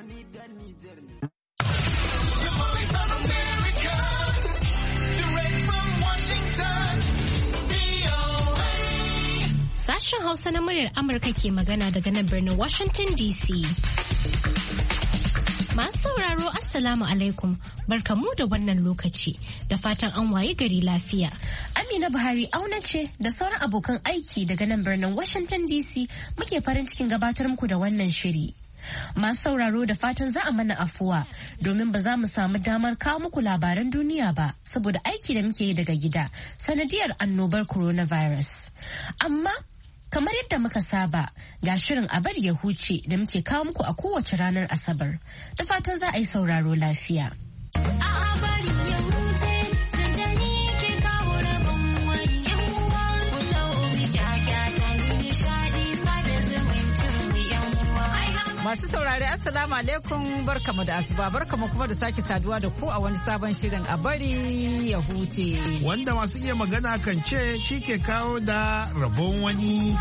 ni dan Nijar ne. Sashen Hausa na muryar Amurka ke magana daga nan birnin Washington DC. Masu sauraro Assalamu alaikum, barkamu da wannan lokaci da fatan an waye gari lafiya. Amina Buhari auna ce da sauran abokan aiki daga nan birnin Washington DC muke farin cikin gabatar muku da wannan shiri. Masu sauraro da fatan za a mana afuwa domin ba za mu samu damar kawo muku labaran duniya ba saboda aiki da muke yi daga gida sanadiyar annobar coronavirus. Amma kamar yadda muka saba ga shirin a bari ya huce da muke kawo muku a kowace ranar Asabar. Da fatan za a yi sauraro lafiya. Masu saurari Assalamu alaikum barkamu da asuba barkamu kuma da sake saduwa da ku a wani sabon shirin a bari ya huce. Wanda masu iya magana kan ce shi ke kawo da rabon wani.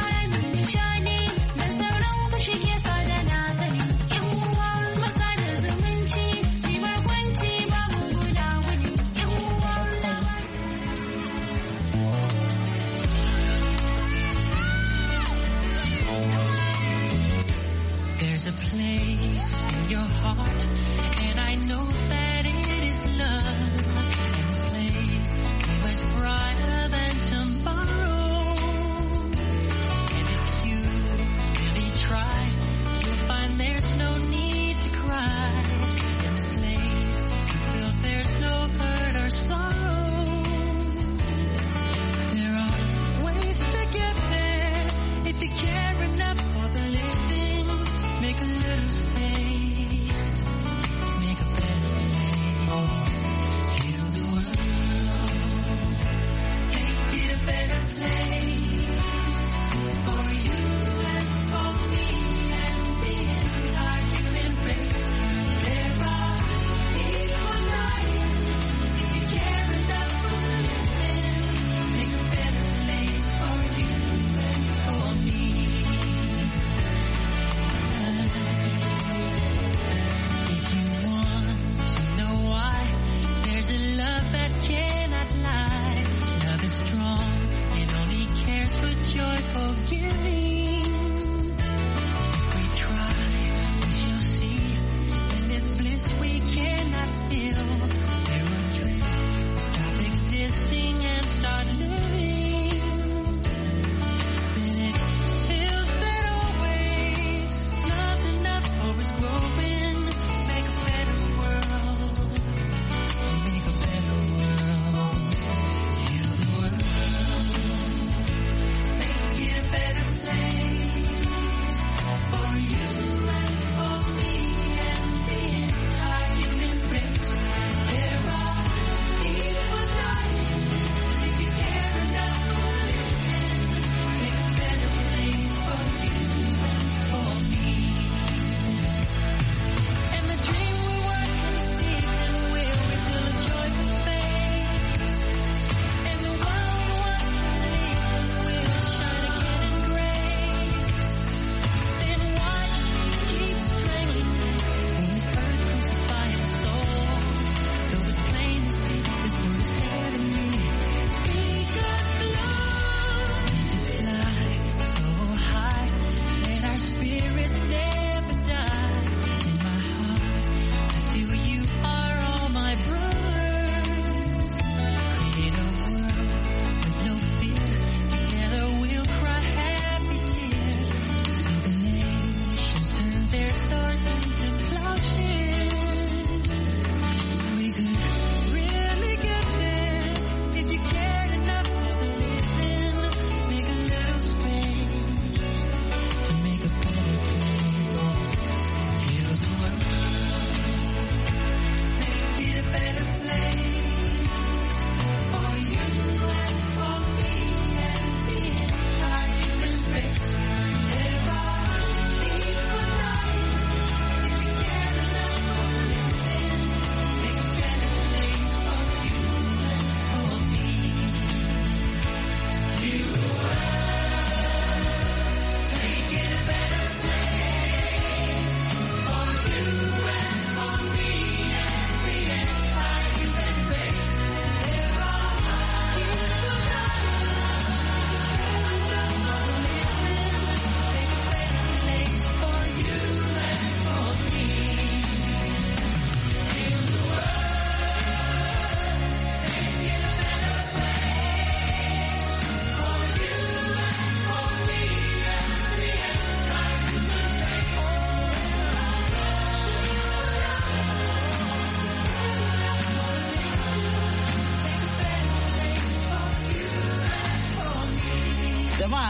There's a place in your heart, and I know that it is love. And the place is brighter than tomorrow. And if you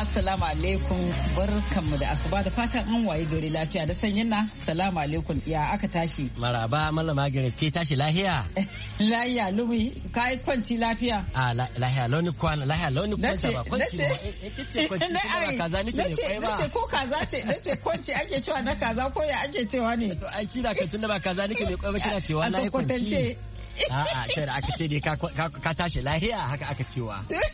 Assalamu alaikum, barkanmu da asuba da fatan an waye gari lafiya da sanyin na. Salamu alaikum, ya aka tashi? Maraba Malama Grace, ke tashi lahiya? Lahiya lumi, kai kwanci lafiya? Lahiya launi kwana, lahiya launi kwanta ba kwanci ba. Kice kwanci ba kaza nake ne kai ba. Nace ko kaza ce, nace kwanci ake cewa na kaza ko ya ake cewa ne? To ai kina kan tunda ba kaza nake ne kai ba kina cewa na yi kwanci. A'a, sai da aka ce dai ka tashi lahiya haka aka cewa.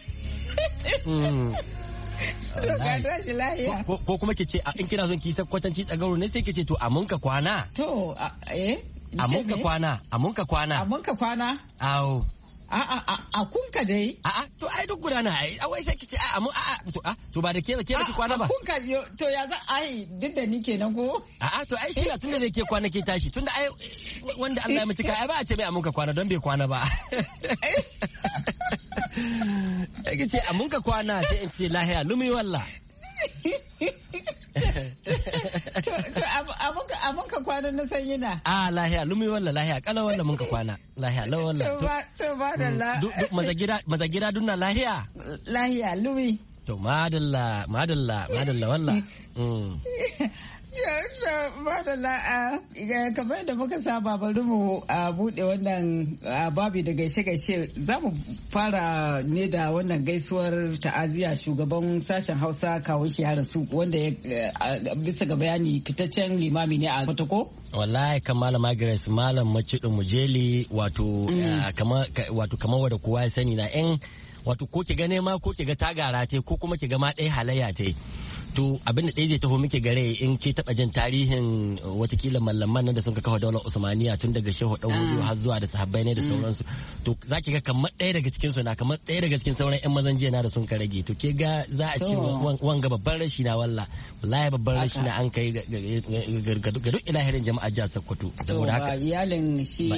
Ko kuma ke ce in kina son ki san kwatanci tsagaro ne sai ke ce to a munka kwana. To a munka kwana. A munka kwana? Awo. A kunka dai. To ai duk gudana ai wai sai ki ce to ba da ke ki kwana ba. A kunka to ya za ai duk da ni kenan ko? To ai shi na tunda da ke kwana ke tashi tunda ai wanda Allah ya mutuka ai ba a ce bai a munka kwana don bai kwana ba. Ake ce a munka kwana sai in ce lahiya lumi walla. A munka kwana na sanyi na. Lahiya lumi walla lahiya kala walla munka kwana. Lahiya la walla. To madalla. Maza gida dunna lahiya. Lahiya lumi. To madalla walla. Madalla kamar da muka saba bari mu bude wannan babi da gaishe-gaishe za mu fara ne da wannan gaisuwar ta'aziyya shugaban sashen Hausa kawo shi ya rasu wanda ya bisa ga bayani fitaccen limami ne a Kotoko. Wallahi kan Malama Grace Malam Macidin Mujeli wato kamar wanda kowa ya sani na wato ko ki ga nema ko ki ga tagara te ko kuma ki ga ma ɗaya halayya te to abin da ɗaya zai taho miki gare in ki taɓa jin tarihin watakila mallaman nan da sun kafa daular Usmaniya tun daga Shehu Dan Hudu har zuwa da sahabbai ne da sauransu to za ki ga kamar ɗaya daga cikin su na kamar ɗaya daga cikin sauran ƴan mazan jiya na da sun ka rage to ke ga za a ce wanga babban rashi na wallahi babban rashi na an kai ga duk ilahirin jama'a jihar Sokoto saboda haka iyalin shi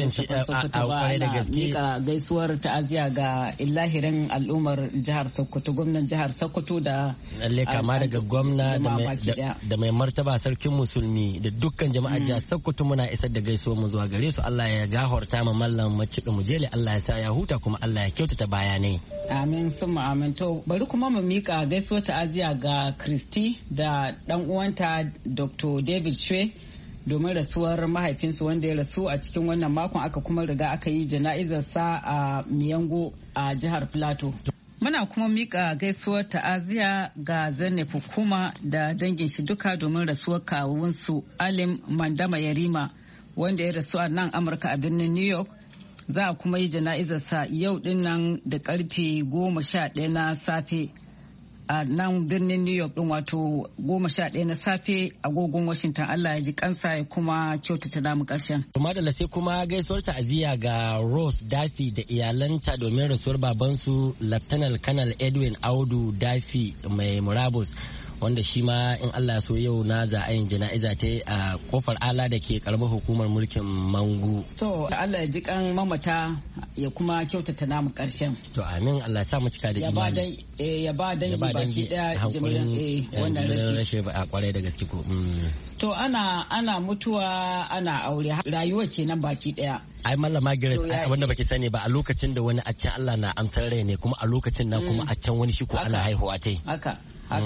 a kwarai da gaske gaisuwar ta'aziya ga ilahirin al'ummar jihar Sokoto gwamnan jihar Sokoto da kama daga gwamna da mai martaba sarkin musulmi da dukkan jama'a jihar Sokoto muna isar da gaisuwar mu zuwa gare su Allah ya gahorta ma mallam Macidin Mujeli Allah ya sa ya huta kuma Allah ya kyautata bayanai amin summa amin to bari kuma mu mika gaisuwar ta'aziya ga Kristi da dan uwanta Dr. David Shwe domin rasuwar mahaifinsu wanda ya rasu a cikin wannan makon aka kuma riga aka yi jana'izarsa a Miyango a jihar Plateau. Muna kuma mika gaisuwar ta'aziya ga Zainab Hukuma da dangin shi duka domin rasuwar kawunsu Alim Mandama Yarima wanda ya rasu a nan Amurka a birnin New York. Za a kuma yi jana'izarsa yau din nan da karfe 11 na safe a nan birnin New York din wato 11 na safe agogon Washington. Allah ya ji kansa ya kuma kyautata namu karshen. Madalla sai kuma gaisuwar ta'aziyya ga Rose Dafi da iyalanta domin rasuwar babansu Lieutenant Colonel Edwin Audu Dafi mai murabus wanda shi ma in Allah so yau na za a yin jana'iza ta a kofar ala da ke karamar hukumar mulkin Mangu. To Allah ya ji kan mamata ya kuma kyautata namu karshen. To amin Allah ya sa mu cika da imani. Ya ba dangi baki daya jimirin wannan rashi. A kwarai da gaske ko. To ana mutuwa ana aure rayuwa kenan baki daya. Ai Mallama Grace wanda baki sani ba a lokacin da wani a can Allah na amsar rai ne kuma a lokacin nan kuma a can wani shi ko ana haihuwa tai. Haka.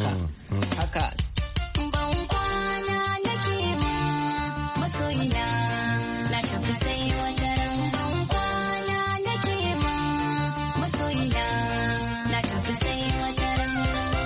Ban kwana nake masoyina na tafi sai wata ran. Ban kwana nake masoyina na tafi sai wata ran.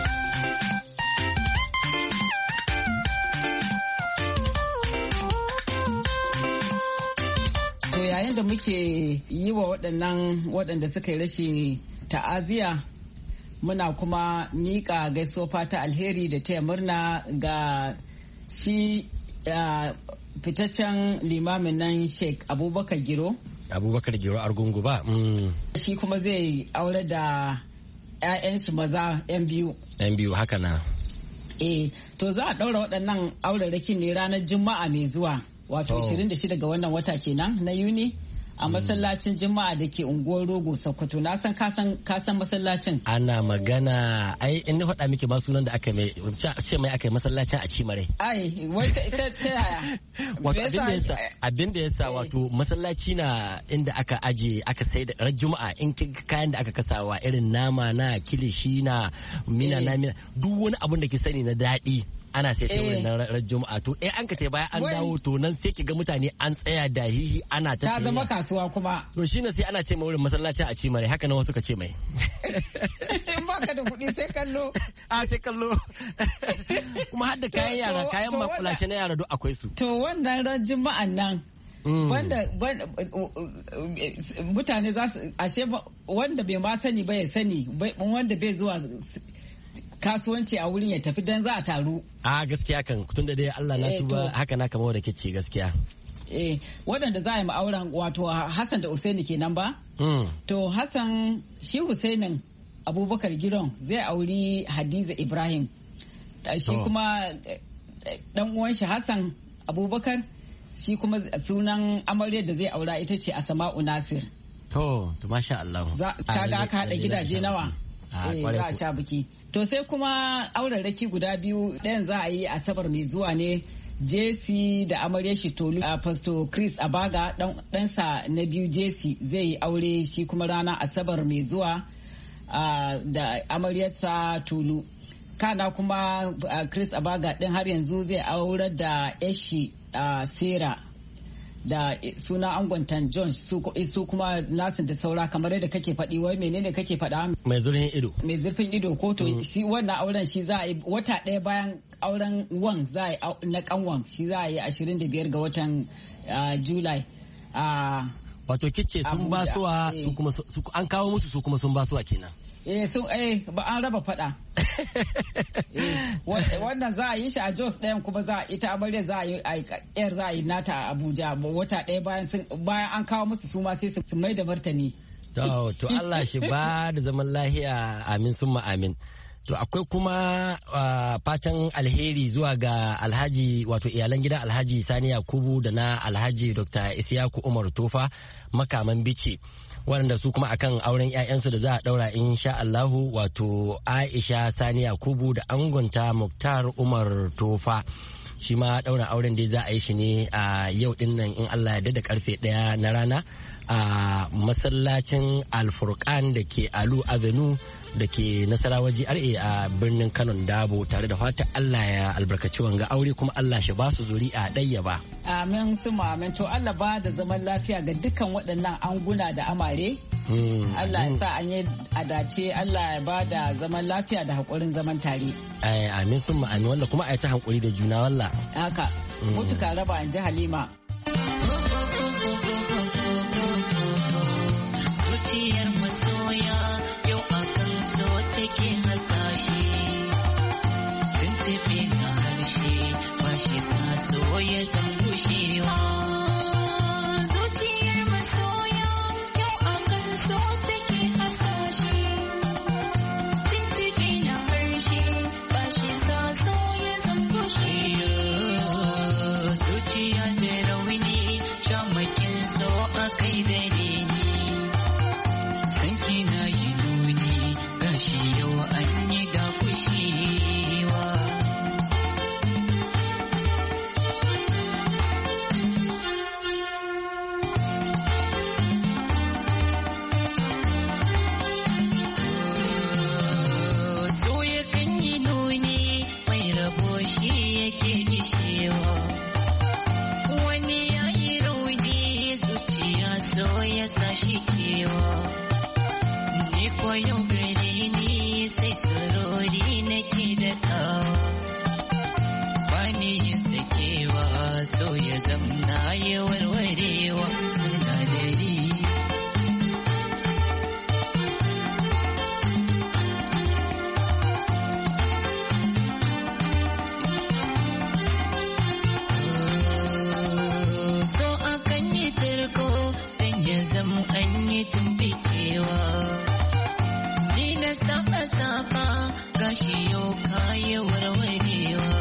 To yayin da muke yi wa waɗanda suka yi rashin ta'aziya muna kuma mika gaisuwa fata alheri da taya murna ga shi fitaccen limamin nan Sheikh Abubakar Giro Argungu ba. Shi kuma zai aure da 'ya'yan shi maza 'yan biyu haka na. To za a ɗaura waɗannan aurarrakin ne ranar Juma'a mai zuwa wato 26 ga wannan wata kenan na Yuni a masallacin Juma'a da ke unguwar Rogo Sokoto. Na san ka san masallacin. Ana magana ai in na faɗa miki ma sunan da aka mai ce mai aka yi masallacin a Cimare. Ai wata ita ta yaya? Wato abin da yasa wato masallaci na inda aka aje aka sai da ran Juma'a in kayan da aka kasawa irin nama na kilishi na mina na mina duk wani abun da ke sani na daɗi. Ana sai wurin ran Juma'a to an ka bayan an dawo to nan sai ki ga mutane an tsaya da hihi ana ta zama kasuwa kuma to shine sai ana ce mai wurin masallacin a Cimare haka nan wasu ka ce mai in baka da kuɗi sai kallo sai kallo kuma har da kayan yara kayan makulashe na yara duk akwai su to wannan ran Juma'an nan wanda mutane za su ashe wanda bai ma sani ba ya sani wanda bai zuwa kasuwanci a wurin ya tafi dan za a taru. A gaskiya kan tun da dai Allah na tuba haka na kama wadda kice gaskiya. Waɗanda za a yi ma'auran wato Hassan da Usaini kenan ba? To Hassan shi Usainin Abubakar Giron zai auri Hadiza Ibrahim. Shi kuma dan uwan shi Hassan Abubakar shi kuma sunan amaryar da zai aura ita ce Asma'u Nasir. To masha Allah. Kaga aka haɗa gidaje nawa? Za a sha biki. To sai kuma aurarraki guda biyu ɗayan za a yi Asabar mai zuwa ne JC da amaryar shi Tolu a Pastor Chris Abaga ɗansa na biyu JC zai yi aure shi kuma ranar Asabar mai zuwa da amaryarsa Tolu. Kana kuma Chris Abaga ɗin har yanzu zai aurar da yashi Sarah da suna angontan John su kuma nasin da saura kamar yadda kake faɗi wai menene kake faɗa mai zurfin ido ko to shi wannan auren shi za a yi wata ɗaya bayan auren wan za a yi na kanwan shi za a yi 25 ga watan July wato kice sun basuwa su kuma an kawo musu su kuma sun basuwa kenan ba an raba fada. Wannan za a yi shi a Jos ɗayan kuma ita amarya za a yi yar za a yi nata a Abuja wata ɗaya bayan an kawo musu su ma sai su mai da martani. To Allah shi ba da zaman lahiya amin summa amin. To akwai kuma fatan alheri zuwa ga Alhaji wato iyalan gidan Alhaji Sani Yakubu da na Alhaji Dr. Isiyaku Umar Tofa makaman bice. Waɗanda su kuma akan auren 'ya'yansu da za a ɗaura insha Allahu wato Aisha Sani Yakubu da angonta Muktar Umar Tofa shi ma ɗaura auren da za a yi shi ne a yau ɗin nan in Allah ya da karfe 1 na rana a masallacin Alfurkan da ke Alu Avenue da ke Nasarawa GRA a birnin Kano Dabo tare da fatan Allah ya albarkaci wanga aure kuma Allah shi ba su zuri'a ɗaya ba. Amin suma amin to Allah ba da zaman lafiya ga dukkan waɗannan anguna da amare. Allah ya sa an yi adace Allah ya ba da zaman lafiya da haƙurin zaman tare. Amin suma amin wallah kuma a yi ta haƙuri da juna wallah. Haka mutuka raba in ji Halima. Zuciyar masoya yau akan so take hasashe tuntube na harshe ba shi sa so ya zan gushewa. Zuciyar masoya yau akan so take hasashe tuntube na harshe ba shi sa so ya zan gushewa. Zuciya da rauni shamakin so a kai dare ni sanki na yi nuni gashi yau an yi da kushewa. So ya kan yi nuni mai rabo shi yake gishewa. Wani ya yi rauni zuciya so ya sa shi kewa. Ni ko yau gare ni sai sarori nake da kawa. Bani yin sakewa so ya zamna ya warwarewa sinadari. So akan yi tarko dan ya zama an yi tumbikewa. Ni na saba gashi yau kayi warwarewa.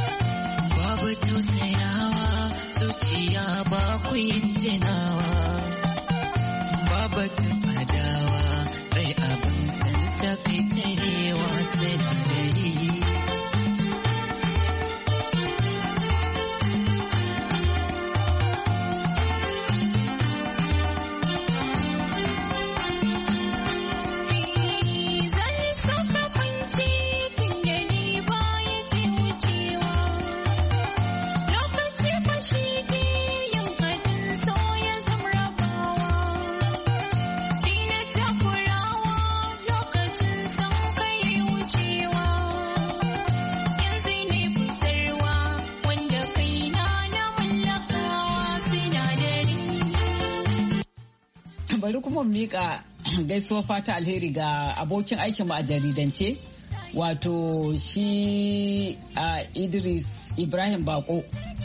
Babu tausayawa zuciya ba ku yin tunawa. batun adawa rai abin sassafe tarewa sinadari. Bari kuma mika gaisuwa fata alheri ga abokin aikinmu a jaridance wato shi Idris Ibrahim Bako.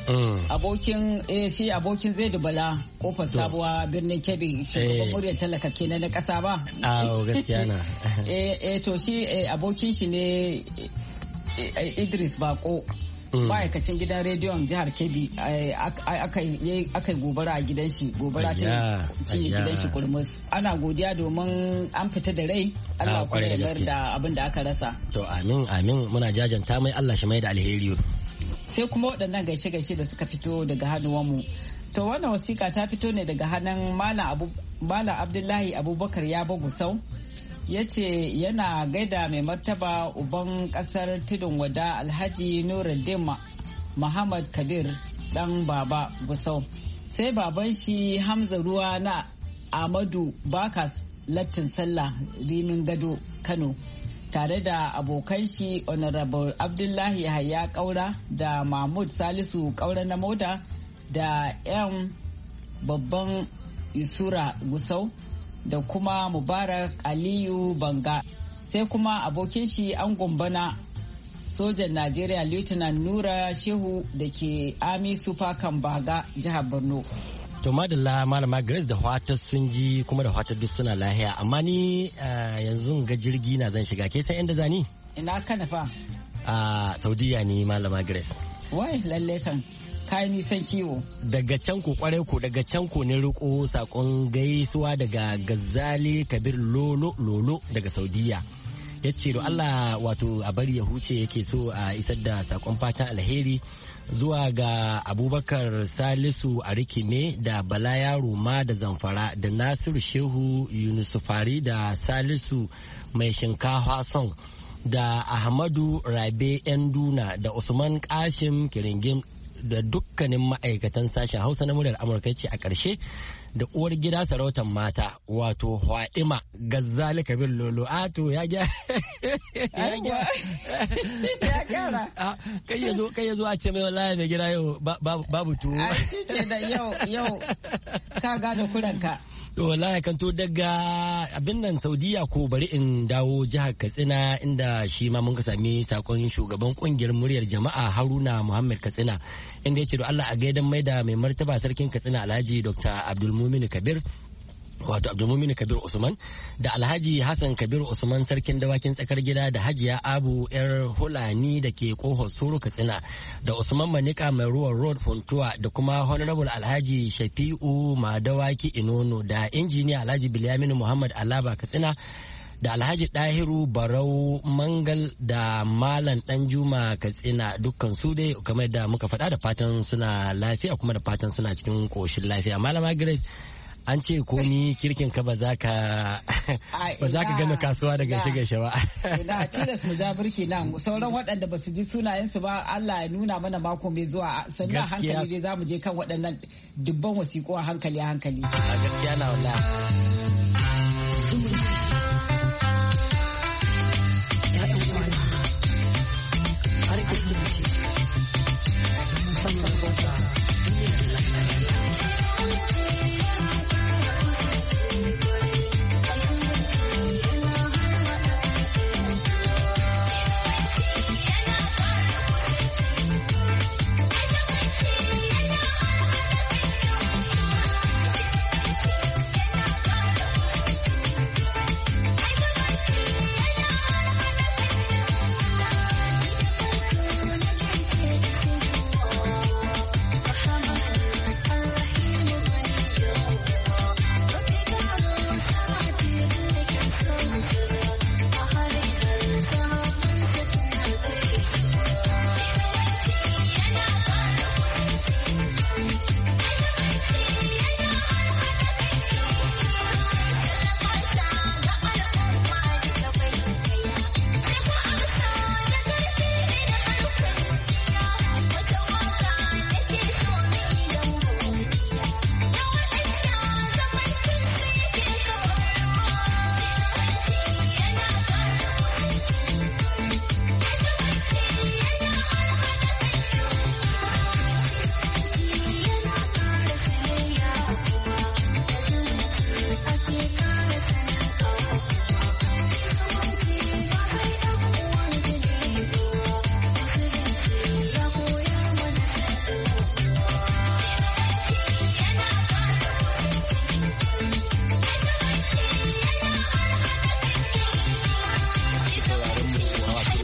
Abokin Zaidu Bala kofar sabuwa birnin Kebbi shugaban muryar talaka kenan na kasa ba. Gaskiya na. To shi abokin shi ne Idris Bako. Ma'aikacin gidan rediyon jihar Kebbi aka yi gobara a gidan shi, gobara ta cinye gidan shi kurmus. Ana godiya domin an fita da rai, Allah kuma ya mayar da abin da aka rasa. To amin muna jajanta mai, Allah shi mai da alheri. Sai kuma waɗannan gaishe-gaishe da suka fito daga hannuwanmu. To wannan wasiƙa ta fito ne daga hannun Malam Abdullahi Abubakar Yabo Gusau. Ya ce yana gaida mai martaba uban kasar tudun wada Alhaji Nuruddin Muhammad Kabir dan baba Gusau, sai baban shi Hamza Ruwa na Amadu Bakas Lattin Sallah Rimin Gado Kano, tare da abokan shi Honorable Abdullahi Yahaya Kaura da Mahmud Salisu Kaura na Moda da 'yan babban Isura Gusau da kuma Mubarak Aliyu Banga, sai kuma abokin shi an gumbana sojan Najeriya Lieutenant Nura Shehu da ke Army Super Kambaga jihar Borno. To madalla malama Grace da Hwatar sun ji kuma da Hwatar duk suna lahiya, amma ni yanzu ga jirgi na zan shiga, ke san inda zani? Ina kana fa? A Saudiya ne malama Grace. Wai lalle kan kai nisan kiwo. Daga can ku kware ku daga can ku ne riko sakon gaisuwa daga Gazali Kabir Lolo daga Saudiya. Ya ce do Allah wato a bari ya huce yake so a isar da sakon fatan alheri zuwa ga Abubakar Salisu a Rikime da Bala Yaro ma da Zamfara da Nasiru Shehu Yunusufari da Salisu mai shinkafa son da Ahmadu Rabe Enduna da Usman Kashim Kiringim da dukkanin ma'aikatan sashen Hausa na muryar Amurka. Ce a ƙarshe da uwar gida sarautar mata wato Hwadima Gazzali Kabir Lolo. To ya gyara kai ya zo a ce mai wallahi mai gida yau babu tuwo. Shi ke da yau ka gane kuranka. To wallahi kan to daga abin nan Saudiya ko bari in dawo jihar Katsina inda shi ma mun ka sami sakon shugaban kungiyar muryar jama'a Haruna Muhammad Katsina, inda ya ce da Allah a gaidan mai da mai martaba sarkin Katsina Alhaji Dr. Abdulmumin Kabir wato Abdulmumin Kabir Usman da Alhaji Hassan Kabir Usman sarkin dawakin tsakar gida da Hajiya Abu yar Hulani da ke kohon Soro Katsina da Usman Manika mai ruwan road Funtuwa da kuma Honorable Alhaji Shafi'u Madawaki Inono da Injiniya Alhaji Bilyamin Muhammad Alaba Katsina da Alhaji Dahiru Barau Mangal da Malam Danjuma Katsina, dukkan su dai kamar da muka faɗa da fatan suna lafiya kuma da fatan suna cikin koshin lafiya. Malama Grace, an ce ko ni kirkin ka ba za ka gama kasuwa da gaishe-gaishe ba. Da tilas mu ja birki nan sauran waɗanda ba su ji sunayensu ba Allah ya nuna mana mako mai zuwa, sannan hankali dai za mu je kan waɗannan dubban wasiƙu a hankali. A gaskiya na wallahi.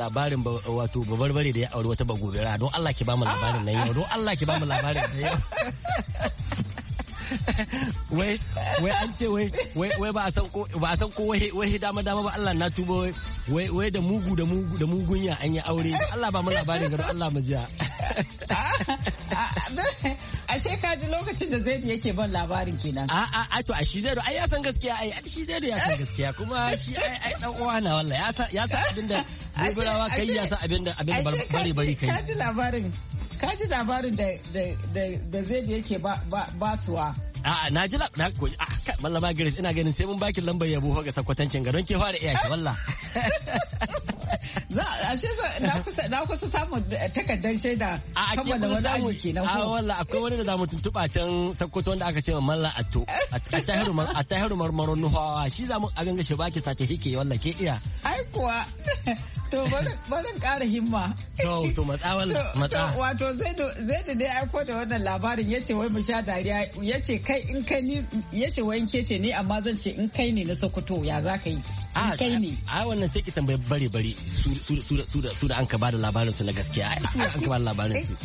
labarin wato babarbare da ya aure wata bagobera don Allah ki ba mu labarin nan yau don Allah ki ba mu labarin nan yau. wai an ce wai ba a san ko wai dama ba Allah na tuba wai da mugunya an yi aure Allah ba mu labarin ga Allah mu jiya. Ashe ka ji lokacin da Zaidu yake ban labarin kenan. A to a shi Zaidu ai ya san gaskiya ai shi Zaidu ya san gaskiya kuma shi ai dan uwa na wallahi ya san abinda gobirawa kai ya san abinda bari kai. Ka ji labarin da Zaidu yake ba suwa. Na ji Mallama Grace ina ganin sai mun baki lambar yabo ga sakwatancin ga don ke fara iya ki wallah. Na kusa samun takardar shaida kammala wani aiki kenan ko. Wallah akwai wani da zamu tuntuba can Sokoto wanda aka ce wa Mallam Atto. A tahiru marmaron nuhawa shi zamu a ganga shi baki sake hike wallah ke iya. Ai kuwa to barin ƙara himma. To matsa. Wato zai da dai aiko da wannan labarin yace wai mu sha dariya yace kai in kai ni yace wai in ke ce ni amma zan ce in kai ne na Sokoto ya za ka yi. In kai ne. A wannan sai ki tambayi bare su da an ka bada labarin su na gaskiya. Ai an ka bada labarin su.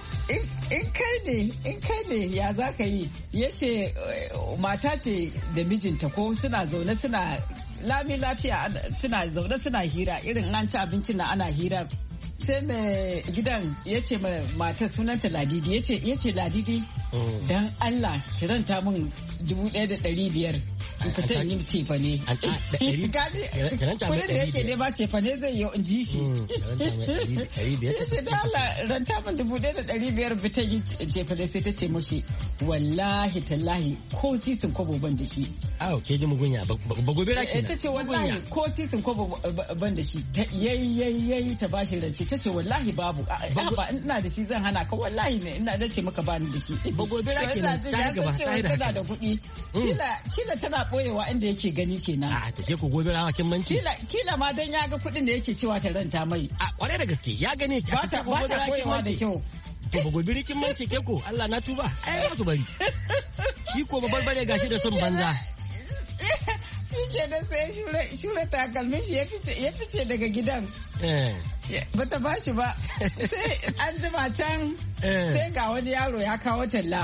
In kai ne ya za ka yi yace mata ce da mijinta ko suna zaune suna lami lafiya suna zaune suna hira irin an ci abincin na ana hira sai mai gidan ya ce matar sunanta Ladidi ya ce Ladidi dan Allah kiranta min 1,500 in fita yin cefa ne. Kudin da yake ne ba cefa ne zai yi in ji shi. Ya ce da Allah ranta min 1,500 fita yin cefa ne sai ta ce mashi wallahi tallahi ko sisin kwabo ban da shi. Awo ke ji mugunya ba gobe raki. Ta ce wallahi ko sisin kwabo ban da shi yayi ta bashi rance ta ce wallahi babu ba ina da shi zan hana ka wallahi ne ina da ce maka bani da shi. Ba gobe raki ne ta gaba ta tana da kuɗi kila tana boyewa inda yake gani kenan. Ta ke ku gobe rawa kin manci. Kila ma dan ya ga kuɗin da yake cewa ta ranta mai. Kware da gaske ya gane ki. Ba ta boyewa da kyau. To ba gobe rikin manci ke ko Allah na tuba ai ba su bari. Shi ko babbar bare gashi da son banza. Shi ke da sai shure takalmin shi ya fice daga gidan. Bata ba shi ba sai an jima can sai ga wani yaro ya kawo talla.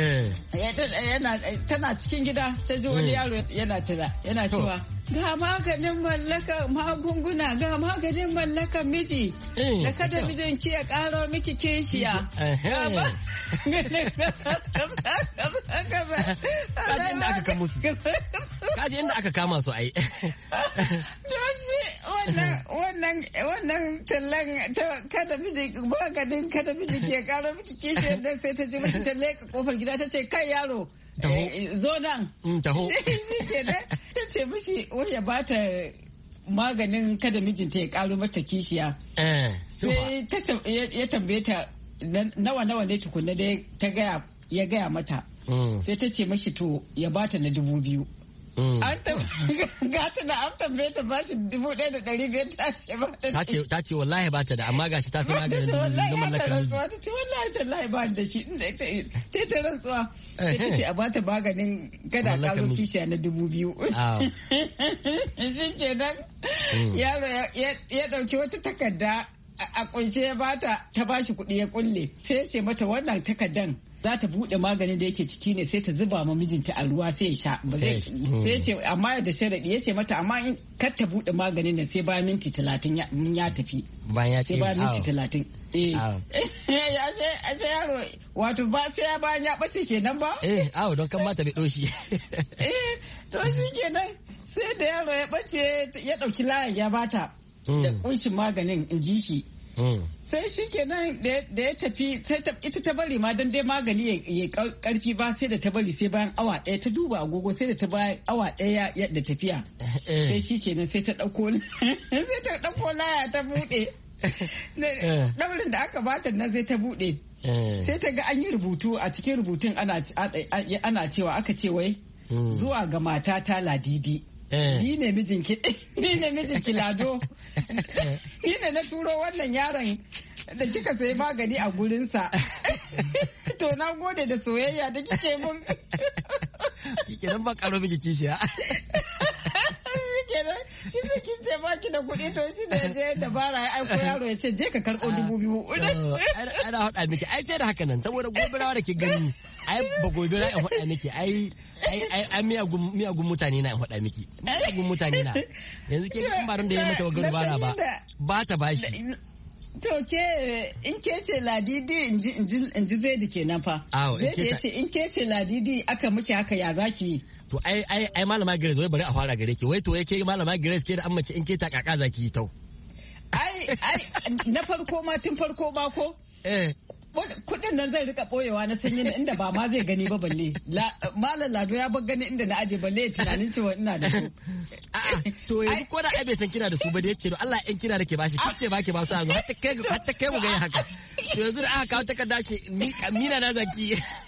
Tana cikin gida ta ji wani yaro yana cewa ga maganin mallaka magunguna ga maganin mallaka miji da kada mijin ki ya karo miki kishiya. Kaji inda aka kama su ai. Wannan tallan kada miji ke karo miki kishiyar da sai ta ji mashi ta leka kofar gida ta ce kai yaro zo nan. Taho. Ta ce mashi wai ya bata maganin kada mijinta ya karo mata kishiya. Sai ya tambaye ta nawa ne tukunna da ya gaya mata. Sai ta ce mashi to ya bata na 2,000. Gata da an tambaye ta ba shi 1,500 ta ce ba ta ce wallahi ba ta da amma gashi ta fi maganin da mallakar miji. Ta ce wallahi tallahi ba da shi ta rantsuwa sai ta ce a ba ta maganin gada karo kishiya na 2,000. Shi kenan yaro ya dauki wata takarda a kunshe ya bata ta bashi kuɗi ya kulle sai ya ce mata wannan takardan za ta buɗe maganin da yake ciki ne sai ta zuba ma mijinta a ruwa sai ya sha sai ya ce amma da sharadi ya ce mata amma in kar ta buɗe maganin nan sai bayan minti 30 ya tafi sai bayan minti 30 ashe yaro wato ba sai ya bayan ya ɓace kenan ba don kan mata bai ɗoshi to shi kenan sai da yaro ya ɓace ya ɗauki layan ya bata da kunshin maganin in ji shi sai shi kenan da ya tafi ita ta bari ma don dai magani ya karfi ba sai da ta bari sai bayan awa ɗaya ta duba agogo sai da ta bayan awa ɗaya da tafiya sai shi kenan sai ta ɗauko laya ta buɗe ɗaurin da aka bata nan sai ta buɗe sai ta ga an yi rubutu a cikin rubutun ana cewa aka ce wai zuwa ga matata Ladidi. Ni ne mijinki Lado. Ni ne na turo wannan yaron da kika sayi magani a gurinsa. To na gode da soyayya da kike mun. Kike nan ba karo miki kishiya. Kike ce ba baki da kuɗi to shi da je dabara ya aiko yaro ya ce je ka karɓo 2,000. Ana haɗa miki ai sai da haka nan saboda gobirawa da ke gani ai ba gobira in haɗa miki ai miyagun mutane na in haɗa miki miyagun mutane na yanzu ke kan baron da ya mata wa garbara ba ta bashi. To ke in ke ce ladidi in ji zai kenan fa. Zai ya ce in ke ce ladidi aka miki haka ya zaki. To ai malama Grace wai bari a fara gare ki wai to yake malama Grace ke da an mace in ke ta kaka zaki tau. Ai na farko ma tun farko ba ko? Kudin nan zai rika boyewa na sanyi inda ba ma zai gani ba balle. Malam Lado ya bar gani inda na aje balle tunanin cewa ina da su. To yanzu ko da ai bai san kina da su ba da yace to Allah in kina da ke bashi kice ba ke ba su azu hatta kai mu ga haka. To yanzu da aka kawo takarda shi mina na zaki.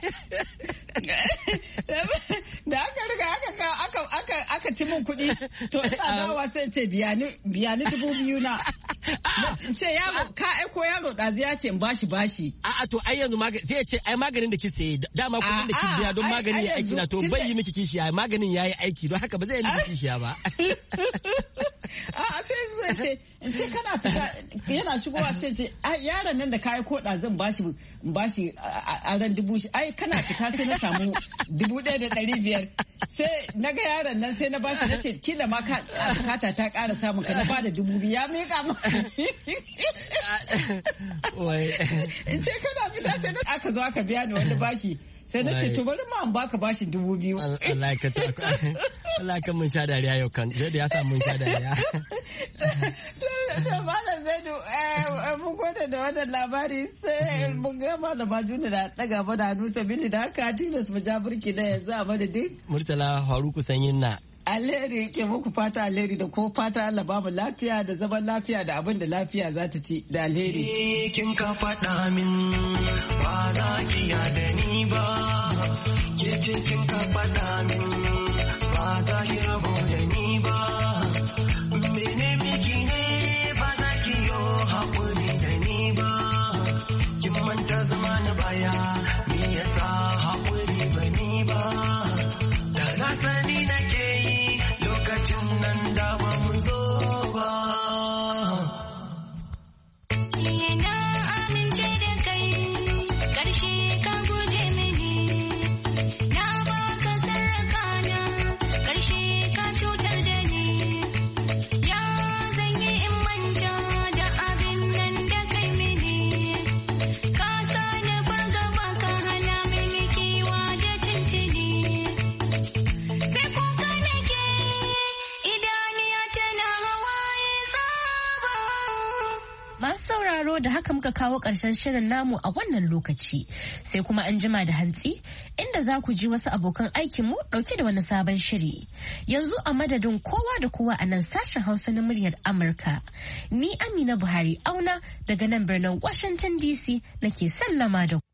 Da aka riga aka ci min kuɗi to ina dawowa sai ce biya ni 2,000 na. Ce yaro ka aiko yaro ɗazu ya ce in bashi. A'a to ai yanzu sai ya ce ai maganin da kike saye dama kuɗin da kike biya don magani ya aiki na to bai yi miki kishiya maganin yayi aiki don haka ba zai yi miki kishiya ba. A'a sai zai ce in ce kana fita yana shigowa sai ce yaron nan da ka aiko ɗazun bashi a ran 2,000 ai kana fita sai na samu 1,500 sai na ga yaron nan sai na bashi na ce kila ma ka bukata ta ƙara samun ka na bada 2,000 ya miƙa ma. In ce kana fita sai aka zo aka biya ni wani bashi sai na ce to bari ma an baka bashin 2,000. Allah ka mun sha dariya yau kan zai da ya sa mun sha dariya. To malam Zaidu mun gode da wannan labari sai mun ga malama Juna da daga mana hannu sabili da haka tilas mu ja burki da yanzu a madadin Murtala Faruku Sanyin na. Alheri ke muku fata alheri da ko fata Allah ba mu lafiya da zaman lafiya da abin da lafiya za ta ci da alheri. Kin ka faɗa min ba za ki da ni ba, ke ce kin ka faɗa min ba za ki rabo da ni ba. Mene miki ne ba za ki yo haƙuri da ni ba, kin manta zama na baya me yasa haƙuri ba ni ba, da na sani nake lokacin nan da ba mu zo ba. Na amince da kai, ƙarshe ka guje mini. Na baka sarrafa na, ƙarshe ka cutar da ni. Ya zan yi in manta da abin nan da kai mini. Ka sa na fargaba ka hana mini kewa da cincini. Sai kuka nake idaniya tana hawaye tsaba. Masu sauraro da haka muka kawo ƙarshen shirin namu a wannan lokaci sai kuma an jima da hantsi inda za ku ji wasu abokan aikinmu ɗauke da wani sabon shiri. Yanzu a madadin kowa da kowa a nan sashen Hausa na muryar Amurka. Ni Amina Buhari auna daga nan birnin Washington DC nake sallama da ku.